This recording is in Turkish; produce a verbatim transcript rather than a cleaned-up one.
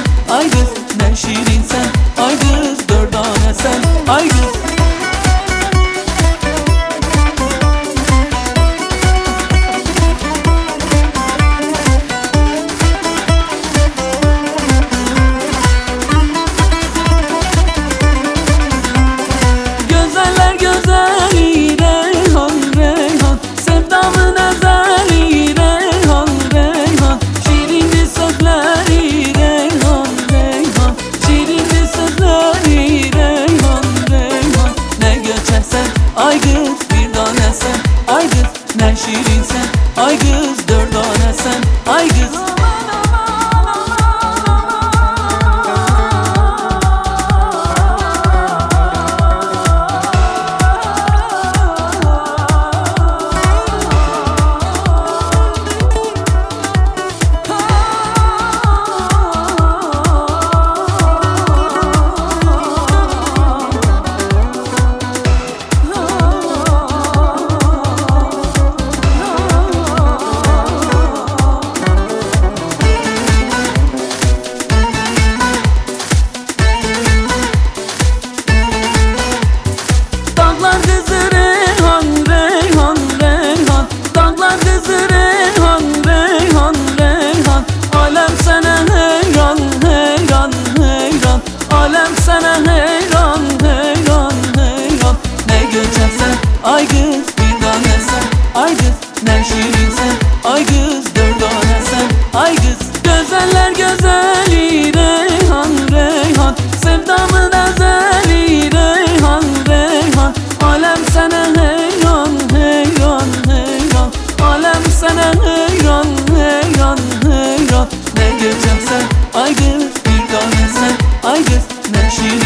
sen, ay kız ne şirin sen, ay kız dördane sen, ay kız. Ay kız bir tane sen, ay kız ne şirin sen, ay kız dördane sen, ay kız. Ay kız bir tane sen, ay kız ne şirin sen, ay kız dördane sen, ay kız. Gözeller gözeli Reyhan Reyhan, sevdamın ezeli Reyhan Reyhan. Alem sana heyran heyran heyran, alem sana heyran heyran heyran. Ne geçen sen, ay kız bir tane sen, ay kız ne şirin